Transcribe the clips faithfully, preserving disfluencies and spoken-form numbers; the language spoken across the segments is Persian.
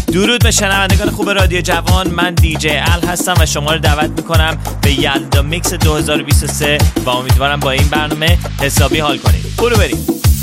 درود به شنوندگان خوب رادیو جوان، من دی جی ال هستم و شما رو دعوت میکنم به یلدا میکس دو هزار و بیست و سه و امیدوارم با این برنامه حسابی حال کنید. برو بریم.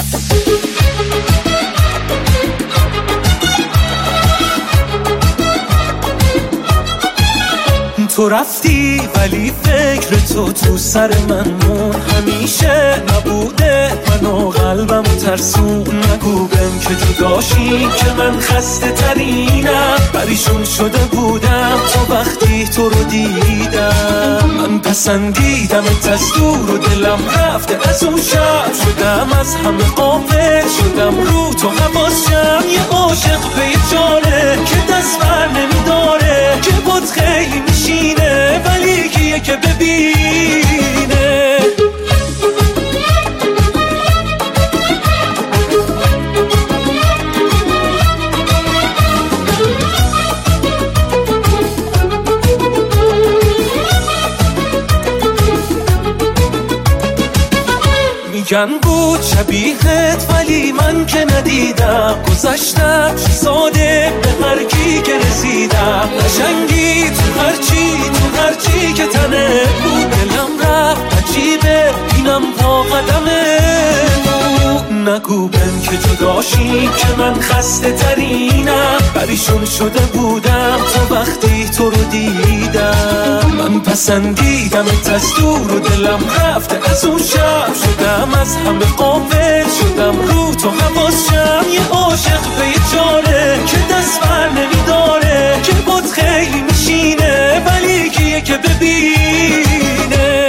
تو رفتی ولی فکر تو تو سر من مون، همیشه نبوده من و قلبم ترسون. نگو بهم که جداشی که من خسته ترینم، پریشون شده بودم تو وقتی تو رو دیدم. من پسندیدمت از دور و دلم رفته از اون شب، شدم از همه غافل، شدم رو تو حواسم. یه عاشق بیچاره که دست بر نمیداره، که بود خیلی میشینه ولی کیه که ببینه. میگن بود شبیهت ولی من که ندیدم، گذشتم ساده به هر کی که رسیدم. قشنگی تو هرچی تو هرچی که تنه بود، دلم رفت عجیبه اینم پا قدمه. نگو بهم که جداشی که من خسته ترینم، پریشون شده بودم تو وقتی تو رو دیدم. من پسندیدمت از دور و دلم رفته از اون شب، شدم از همه غافل، شدم رو تو حواسم. یه عاشق بیچاره که دست بر نمیداره، که بود خیلی میشینه ولی کیه که ببینه.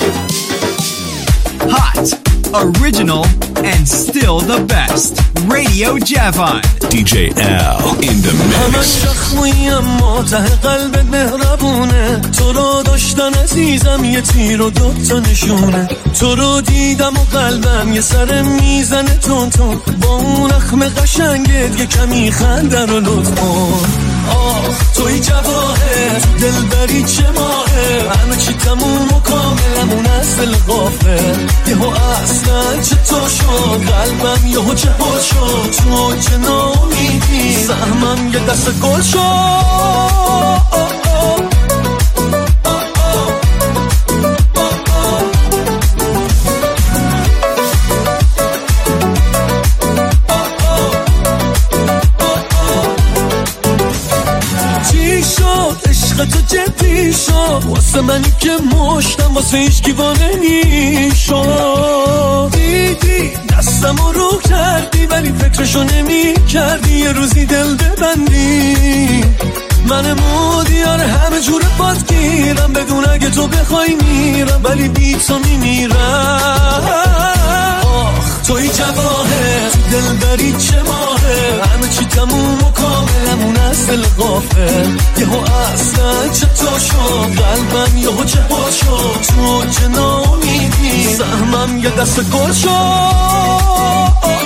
Original and still the best. Radio Radio Javon. دی جی L in the mix. همش زخمی اما ته قلبت مهربونه، تو رو داشتن عزیزم یه تیر و دوتا نشونه، تو رو دیدم و قلبم یه سر میزنه تون تون، با اون اخم قشنگت یه کمی خنده رو لطف کن. آه توی جواهر دل بری چه ماهه، همه چی تموم و کاملمون اصل غافه، یهو اصلا چطور شد قلبم یهو چهار شد، تو چه ناامیدی سهمم یه دست گل شد. تو جدی شد واسه منی که مشتم واسه هیچ گیوانه نیشد، دیدی دستم رو کردی ولی فکرشو نمی کردی یه روزی دل ببندی، من مودیار همه جور باد گیرم بدون اگه تو بخوای میرم ولی بی تو میمیرم. آخ توی جواهر دل بری چه ماهه، همه چی تموم و کاملمون اصل غافه، یهو اصلا چطور شد قلبم یهو چهار شد، تو چه ناامیدی سهمم یه دست گل شد.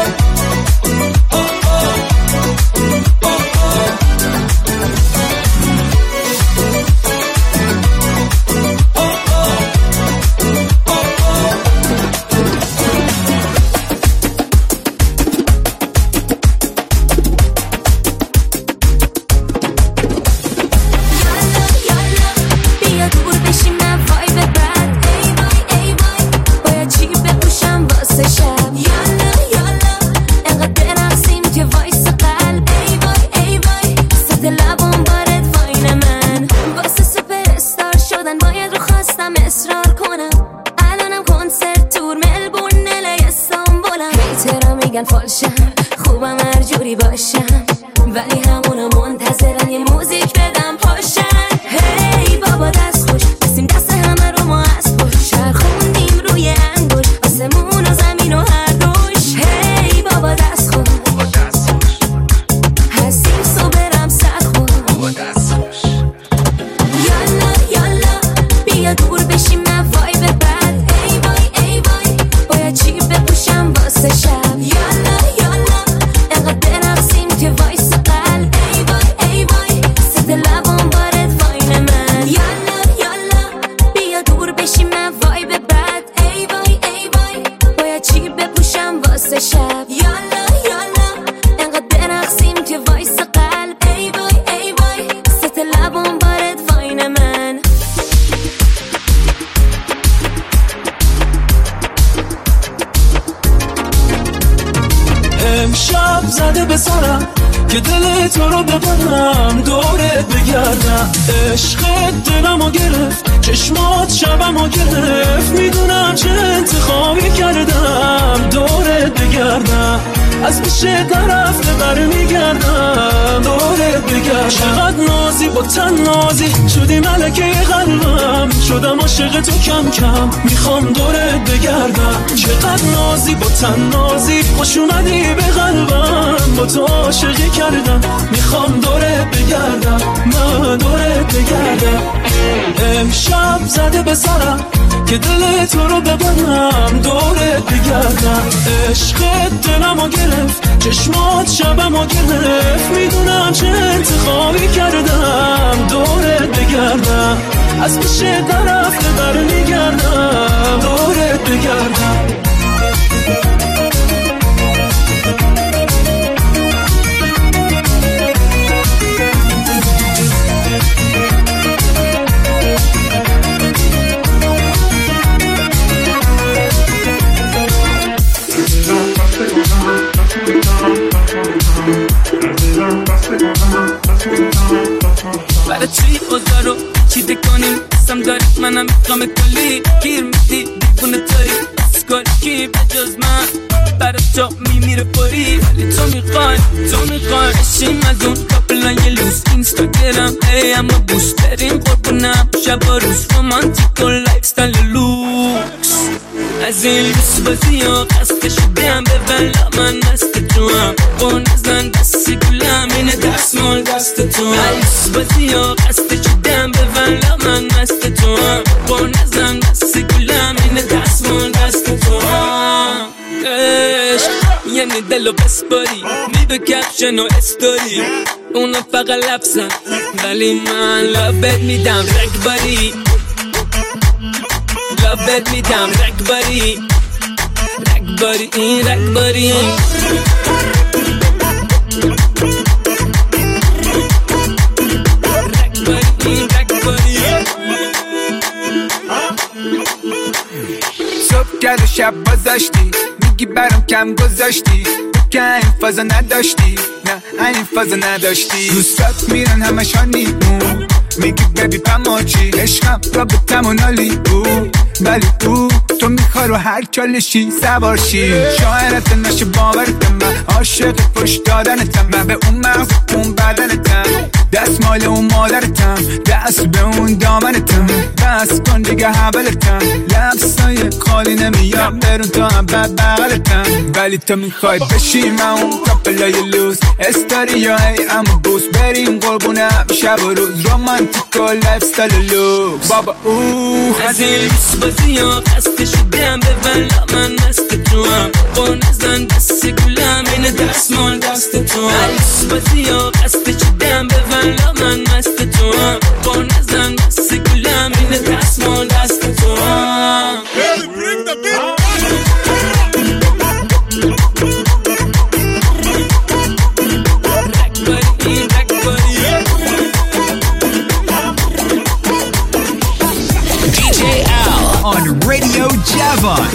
خوبم هر جوری باشم ولی همونو منتظرم یه موزیک بدم پاشم. هی بابا دست خوش بسیم دست همه رو ما از خوش، چرخوندیم روی انگوش آسمون و زمین و هر دوش. هی بابا دست خوش هستیم سو برم سرخون، یالا یالا بیا دور بشیم نه وایب بد، ای وای ای وای باید چی بپوشم واسه شب. یالا یالا انقدر برقصیم که وایس قلب، ای وای ای وای ست لبان بارد واین من. یالا یالا بیا دور بشیم نه وایب بد، ای وای ای وای باید چی بپوشم واسه شب. یالا یالا انقدر برقصیم که وایس قلب، ای وای ای وای ست لبان بارد واین من. امشب زده به سرم که دل تو رو ببرم دورت بگردم، عشقت دلمو گرفت چشمات شبمو گرفت، میدونم چه انتخابی کردم دورت بگردم، از پیشه طرف برمیگردم دورت بگردم. چقدر نازی با تن نازی شدی ملکه قلبم، شدم عاشق تو کم کم میخوام دورت بگردم. چقدر نازی با تن نازی خوش اومدی به قلبم، با تو عاشقی کردم میخوام دورت بگردم، من دورت بگردم. امشب زده به سرم که دل تو رو ببرم دورت بگردم، عشقت دلمو گرفت چشمات شبمو گرفت، میدونم چه انتخابی کردم دورت بگردم، از پیشه طرف برمیگردم دورت بگردم. برای چی اوضاع رو چیده کنیم قسم داری منم میخوام کلی گیر میدی دیوونه تایی اسکال کی به جز من برای تو میمیره پری، ولی تو میخوای تو میخوای اشیم از اون کپلای لوس اینستاگرام ای اما بوست بریم قربونم شب و روز رومانتیک و لایف ستایل لوکس. از این لوس بازی ها قصد شدم به ولا من مست تو هم قول نزن دست گلم اینه دستمال دست تو هم لوس بازی ها قصد شدم به ولا من مست تو هم قول نزن دست گلم اینه دستمال دست تو هم عشق یعنی دلو بسپاری میدو کپشن و استوری اونا فقط لبسن ولی من لابت میدم رکباری لابت میدم رکباری رکباری این رکباری رکباری این رکباری صبح کرد و شب بازاشتی میگی برام کم گذاشتی که این فازا نداشتی نه این فازا نداشتی دوستات میرن همشان نیمون میگی ببی پماچی عشقم را به تمونالی او ولی او تو میخوای رو هر چالشی سوارشی شاعرت نشه باورتم من عاشق پشت دادنتم من به اون مغز اون بدنتم دست مال اون مادرتم دست به اون دامنتم بس کن دیگه حولتم لبسای خالی نمیام برون تا هم بد بغلتم ولی تو میخوای بشی من اون کپلای لوز استوری ها هی اما بوس بریم قربونم شب و روز رومانتیک و لایف ستایل لوکس بابا اوه از این لوس بازی ها قصد شدم به ولا من مست تو هم قول نزن دست گلم اینه دستمال دست تو هم لوس بازی ها قصد شدم به ولا من مست تو هم قول نزن دست گلم اینه دستمال دست تو هم on Radio Javon.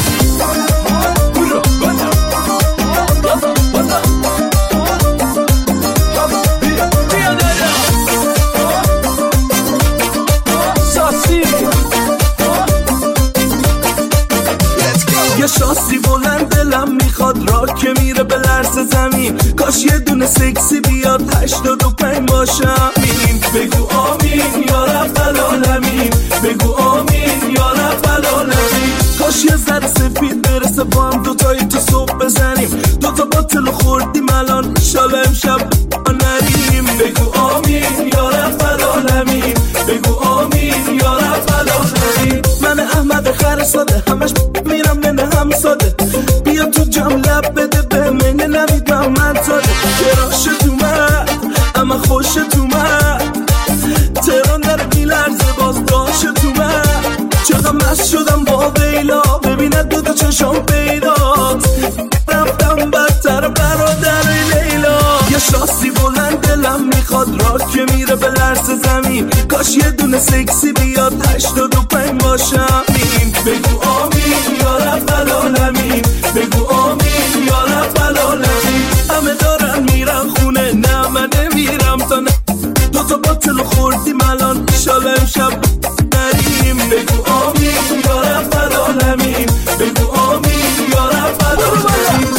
یه شاسی بلند دلم میخواد را که میره به لرز زمین کاش یه دونه سکسی بیاد هشتاد و پنج باشم بگو آمین یا رب العالمین بگو آمین یا رب العالمین کاش یه ذره سفید برسه با هم دوتایی تو صبح بزنیم دوتا باطل خوردیم الان انشالله امشب نریم بگو آمین یا رب العالمین بگو آمین یا رب العالمین من احمد خر ساده همش میرم نه هم ساده بیا تو جام لب بده به من نمیدم من ساده چراش تو من اما خوش تو من تران داره میلرزه باز داشت تو من چقدر مست شدم با بیلا ببینه دو تا چشم پیداست رفتم بدتر برادر لیلا یه شاسی بلند دلم میخواد را که میره به لرز زمین کاش یه دونه سکسی بیاد هشتاد و پنج باشم بگو آمین یا رب العالمین بگو آمین یا رب العالمین همه دارن میرن خونه نه من نمیرم تا نه دو تا باطل خوردیم الان انشالله امشب نریم بگو آمین یا رب العالمین بگو آمین یا رب العالمین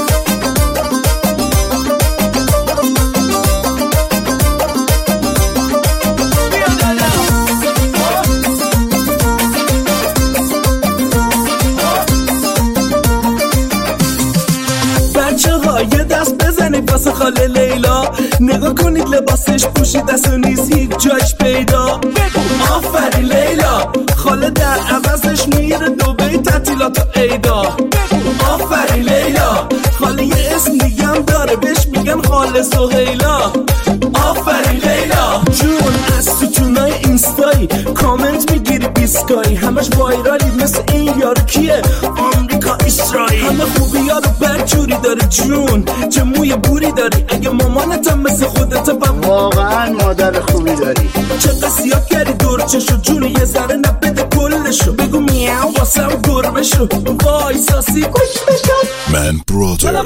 یه دست بزنید واسه خاله لیلا نگاه کنید لباسش پوشید دست و نیست هیچ جایش پیدا آفرین لیلا خاله در عوضش میره دوبی تعطیلات و عیدا آفرین لیلا خاله یه اسم دیگه هم داره بهش میگن خاله سهیلا آفرین لیلا جون از تو تونای اینستایی کامنت میگیری بیسکایی همش وایرالی مثل این یارو کیه آمریکا اسرائیل همه خوبی ها رو برجوری داره جون چه موی بوری داری اگه مامانتم مثل خودت بم واقعا مادر خوبی داری چه قصیات کردی دور چشو جون یه ذره نبده کلشو بگو میاو واسم گربه شو وای ساسی کش بشم من برادر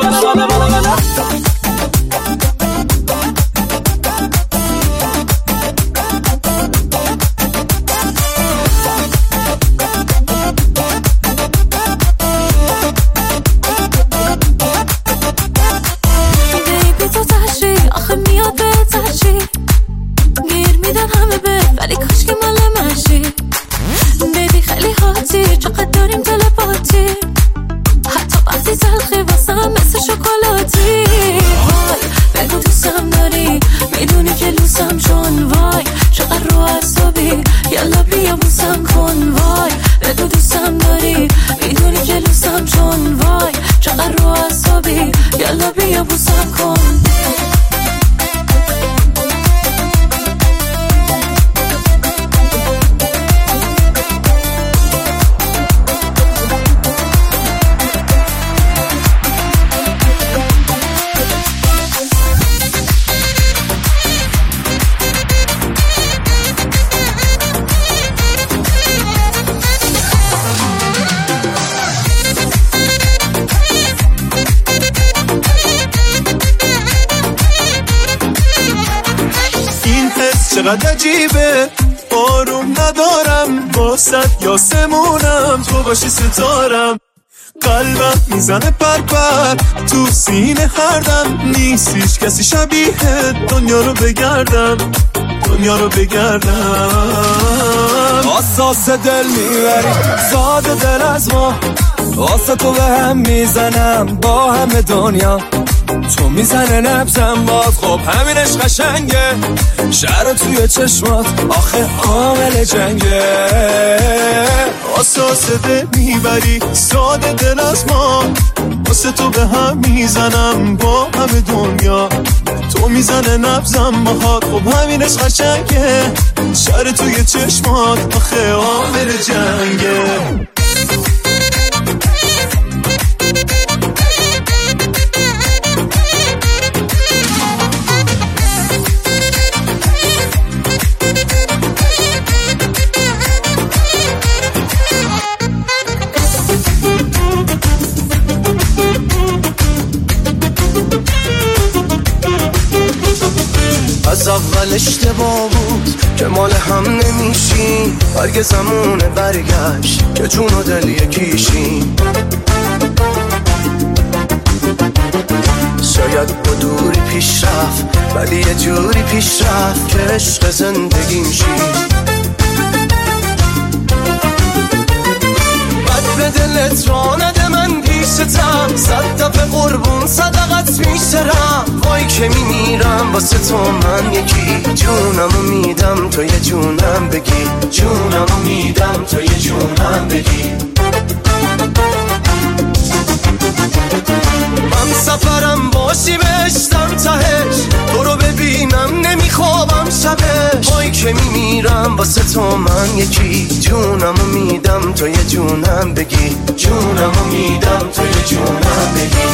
ولی کاش که مال منشی بیبی خیلی حاضی چقدر داریم تلپاتی بوسم کن وای بگو دوستم داری میدونی که لوسم چون وای چقدر رو عصبی یالا بیا بوسم کن چقدر عجیبه آروم ندارم واسط یاسمونم تو باشی ستارم قلبم میزنه پرپر تو سینه هردم نیست هیچ کسی شبیه دنیا رو بگردم دنیا رو بگردم اساس دل میبری زاد دل از ما واسه تو به هم میزنم با همه دنیا تو میزنه نبزم باز خب همینش قشنگه شهر توی چشمات آخه عامل جنگه اساس دل میبری ساده دل از ما واسه تو به هم میزنم با همه دنیا تو میزنه نبزم باهات خب همینش قشنگه شهر توی چشمات آخه عامل جنگه از اول اشتباه بود که مال هم نمیشیم هرگز زمونه برگشت که جون و دل یکیشیم شاید با دوری پیش رفت ولی یه جوری پیش رفت که عشق زندگیم شیم بد به دلت را نده من پیشتم صد دفعه قربون صدقت میشترم وای که میمیرم واسه تو من یکی جونمو میدم تو یه جونم بگی جونمو میدم تو یه جونم بگی من سفرم باشی بهشتم تهش تو رو ببینم نمیخوابم شبش وای که میمیرم واسه تو من یکی جونمو میدم تو یه جونم بگی جونمو میدم تو یه جونم بگی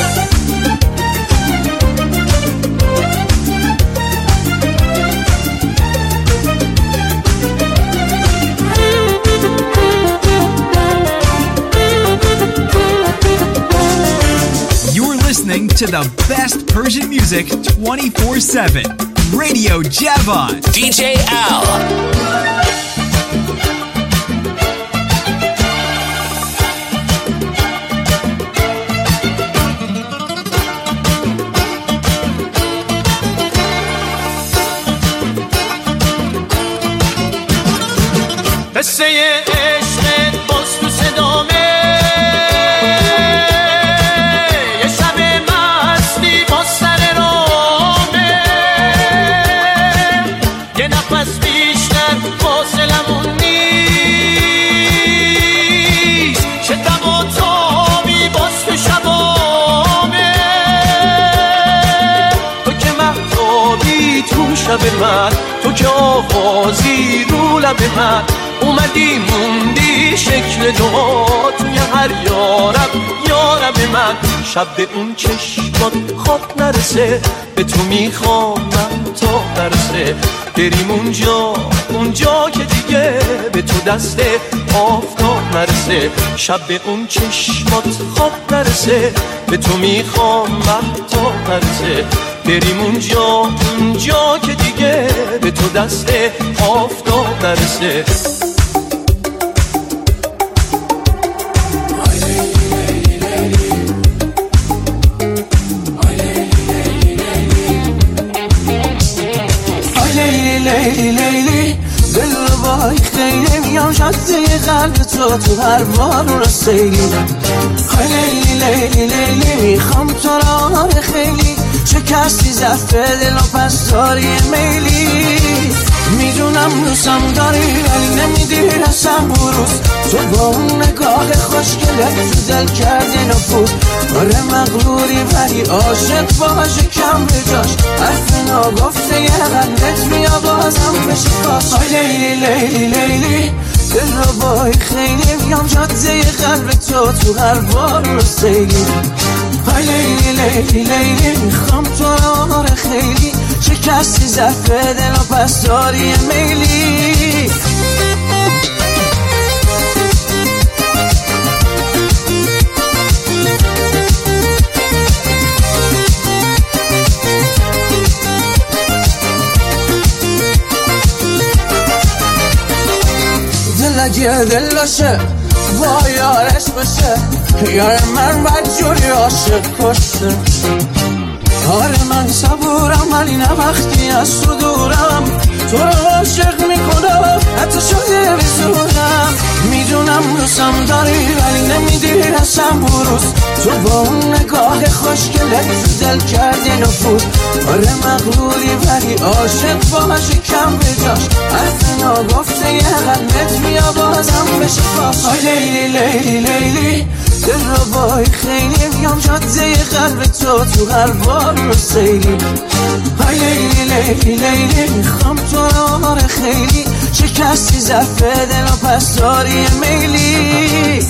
Listening to the best Persian music twenty-four seven. Radio Javon. D J Al. قصه عشق باز تو صدامه شب من تو که آغازی رو لب من اومدی موندی شکل دعا توی هر یارب یارب من شب به اون چشمات خواب نرسه به تو میخوام من تا نرسه بریم اونجا اونجا که دیگه به تو دست آفتاب نرسه شب به اون چشمات خواب نرسه به تو میخوام من تا نرسه بریم اونجا اونجا که دیگه به تو دست آفتاب نرسه لیلی لیلی دل وای خیلی میام شده قلب تو تو هر بارون سیلی لیلی لیلی لیلی میخوام تو را خیلی شکستی زفت دل و پس داری میلی میدونم دوستم داری ولی نمیدی اصلا بروز. تو با اون نگاه خوشگلت تو دل کردی نفوذ. آره مغروری ولی عاشق باشه کم بجاش. حرف ناگفته یه قلبت میا بازم بشه پاس. آی لیلی لیلی لیلی دل رو بای خیلی بیام جاده قلب تو تو هر بار رو سیلی. آی لیلی لیلی لیلی میخوام تو رو آره خیلی شکستی ظرف دل و پس داری میلی. دل اگه دل باشه با یارش باشه، یار من بدجوری عاشق کشه. آره من صبورم ولی نه وقتی از تو دورم. تو رو عاشق میکنم حتی شده بزورم. میدونم دوستم داری ولی نمیدی اصلا بروز. تو با اون نگاه خوشگلت تو دل کردی نفوذ. آره مغروری ولی عاشق باشه کم بجاش. حرف ناگفته یه قلبت میا بازم بشه پاس. آی لیلی لیلی لیلی دل رو بای خیلی بیام جاده قلب تو تو هر بار رو سیلی. آی لیلی لیلی لیلی میخوام تو رو آره خیلی شکستی ظرف دل و پس داری میلی.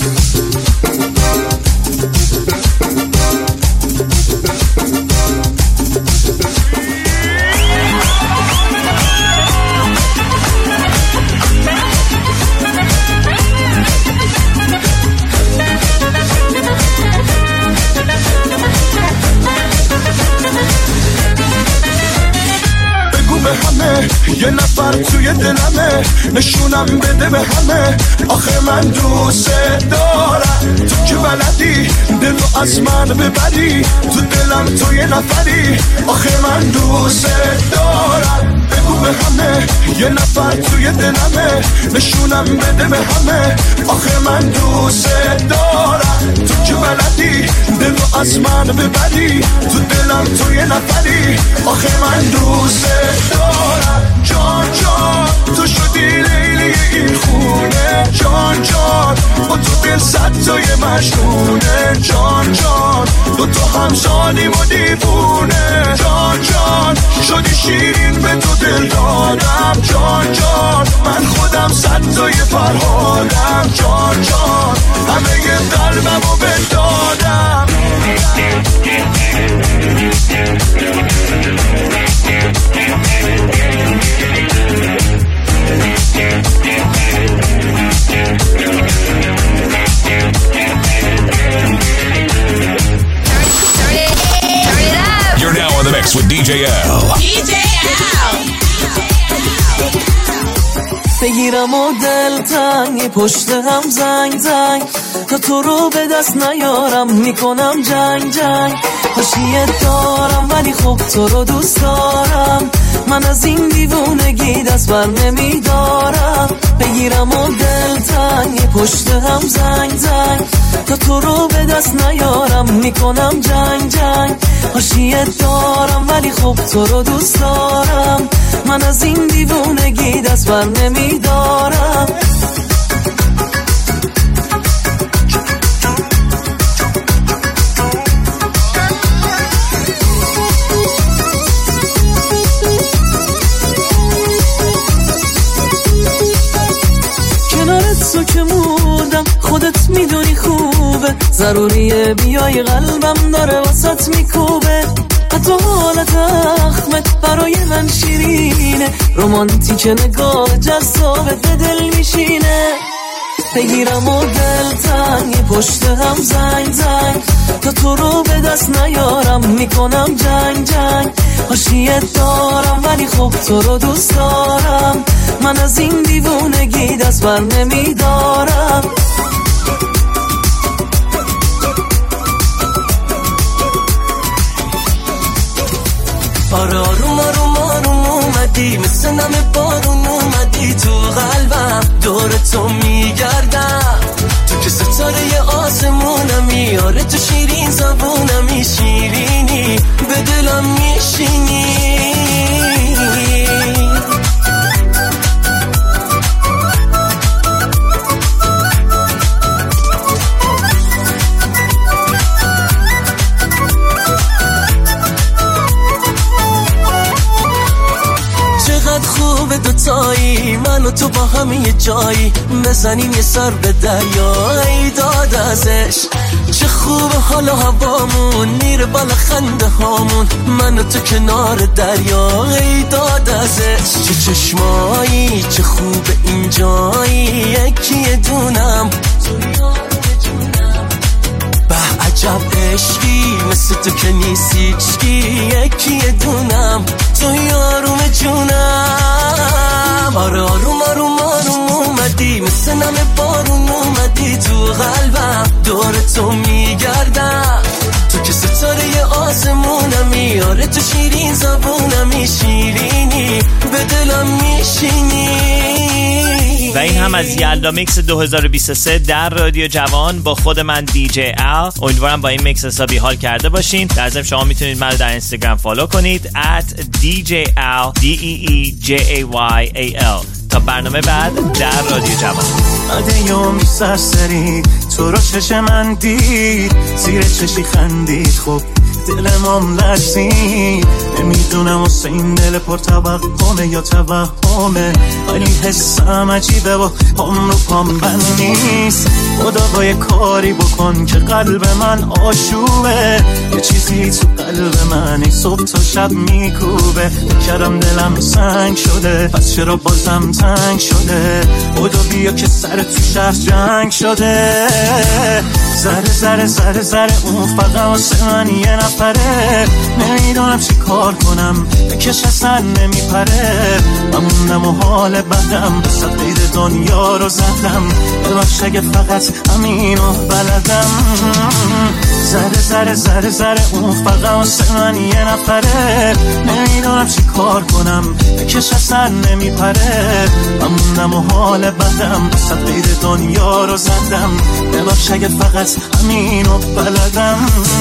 یه نفر توی دلمه نشونم بده به همه. آخه من دوست دارم تو که بلدی دلو از من ببری. تو دلم تو یه نفری آخه من دوست دارم. بگو به همه یه نفر توی دلمه نشونم بده به همه. آخه من دوست دارم تو که بلدی دلو از من ببری. تو دلم تو یه نفری آخه من دوست دارم. جان جان تو شدی لیلی این خونه. جان جان با تو دل صد تای مجنونه. جان جان دو تا همسانیم و دیوونه. جان جان شدی شیرین به تو دل دادم. جان جان من خودم صد تای فرهادم. جان جان همه قلبم رو بدادم. You're now on the mix with D J L. D J L. بگیرم و دل تنگ پشت هم زنگ زنگ تا تو رو به دست نیارم میکنم جنگ جنگ. حاشیه دارم ولی خب تو رو دوست دارم. من از این دیوونگی دست بر نمیدارم. بگیرم و دل تنگ پشت هم زنگ زنگ تا تو رو به دست نیارم میکنم جنگ جنگ. حاشیه دارم ولی خب تو رو دوست دارم. من از این دیوونگی دست بر نمیدارم. کنارت تو که موندم خودت میدونی خوبه. ضروریه بیای قلبم داره واسط میکوبه. حتی حالت اخمت برای من شیرینه. رومانتیک نگاه جذابت به دل میشینه. بگیرم و دل تنگ پشت هم زنگ زنگ تا تو رو به دست نیارم میکنم جنگ جنگ. حاشیه دارم ولی خب تو رو دوست دارم. من از این دیوونگی دست بر نمیدارم. آره آروم آروم آروم اومدی مثل نم بارون اومدی تو قلبم. دور تو میگردم تو که ستاره آسمونمی. آره تو شیرین زبونمی شیرینی به دلم میشینی. من و تو با هم یه جایی بزنیم یه سر به دریا. ای داد ازش چه خوب حال و هوامون میره بالا خنده هامون من و تو کنار دریا. ای داد ازش چه چشمایی چه خوب اینجایی یکی دونم به عجب عشقی مثل تو که نیستیچکی یکی دونم تو یاروم جونم. آره آروم آروم آروم اومدی مثل نم بارون اومدی تو قلبم دور تو میگردم تو که ستاره آسمونمی. آره تو شیرین زبونمی شیرینی به دلم میشینی. و این هم از یلدا میکس دو هزار و بیست و سه در رادیو جوان با خود من دی جی ال. امیدوارم با این میکس حسابی حال کرده باشین. در ضمن شما میتونید من رو در اینستاگرام فالو کنید ات دی جی ال دی ای ای جی ای وای ای ال. تا برنامه بعد در رادیو جوان. عده یومی سرسری تو رو چش من دید زیر چشی خندید خب دلم لرزید. نمیدونم واسه این دل پر توقمه یا توهمه ولی حسم عجیبه و پام رو پام بند نیست. خدا باید کاری بکن که قلب من آشوبه یه چیزی تو قلب من ای صبح تا شب میکوبه. کردم دلم سنگ شده پس چرا بازم تنگ شده. خدا بیا که سر تو شهر جنگ شده. زره زره زره زره اون فقط واسه من یه نفره. نمیدونم چی کار کنم بکش اصلا نمیپره. من موندم و حال بدم صد قید دنیا رو زدم ببخش اگه فقط همینو بلدم. زره زره زره زره اون فقط واسه من یه نفره. نمیدونم چی کار کنم بکش اصلا نمیپره. من موندم و حال بدم صد قید دنیا رو زدم ببخش اگه فقط همینو بلدم.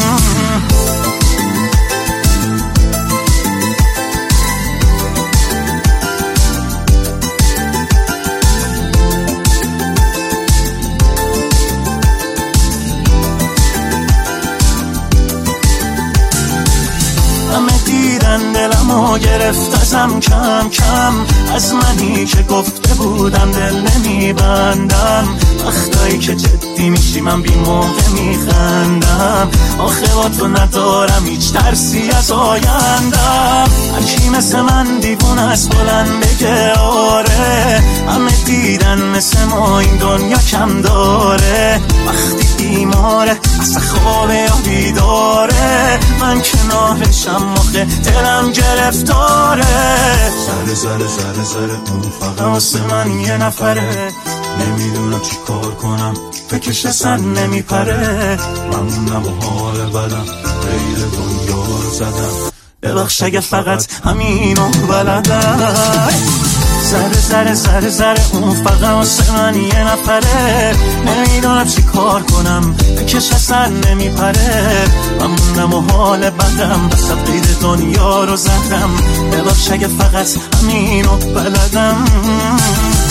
همه دیدن دلمو گرفت ازم کم کم از منی که گفته بودم دل نمیبندم. وقتایی که جدی میشی من بی موقع میخندم. آخه با تو ندارم هیچ ترسی از آیندم. هرکی مثل من دیوونه از بلند بگه آره. همه دیدن مثل ما این دنیا کم داره. وقتی بیماره اصلا خوابه یا بیداره من کنارشم آخه دلم گرفتاره. زره زره زره زره اون فقط واسه من یه نفره. نمیدونم چی کار کنم فکرش اصلا نمیپره. من موندم و حال بدم غیر دنیا رو زدم ببخش اگه فقط همینو بلدم. زره زره زره زره اون فقط واسه من یه نفره. نمیدونم چی کار کنم بکش اصلا نمیپره. من موندم و حال بدم صد قید دنیا رو زدم ببخش اگه فقط همینو بلدم.